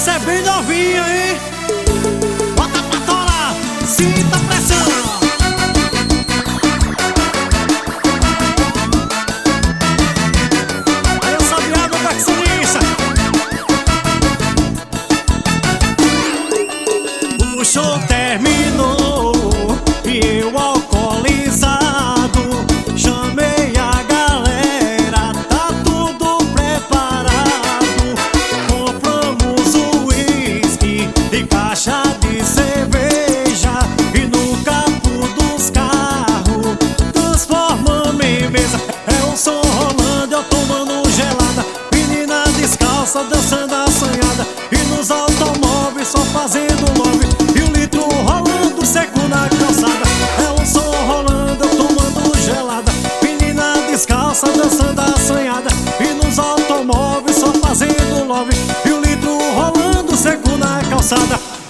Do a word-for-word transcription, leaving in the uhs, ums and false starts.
Essa é bem novinha, hein? Bota pra torar, sinta a pressão. Aí eu sabia água pra que suíça. O show terminou e eu alcoolizado chamei a galera, tá tudo preparado. Compramos o uísque e caixa de cerveja e no capô dos carros transformamos em mesa. É o som rolando, eu tomando gelada, menina descalça dançando assanhada, e nos automóveis só fazendo love, e o litro rolando seco na calçada. É o som rolando, eu tomando gelada, menina descalça dançando assanhada, e nos automóveis só fazendo love, e o litro rolando seco na calçada.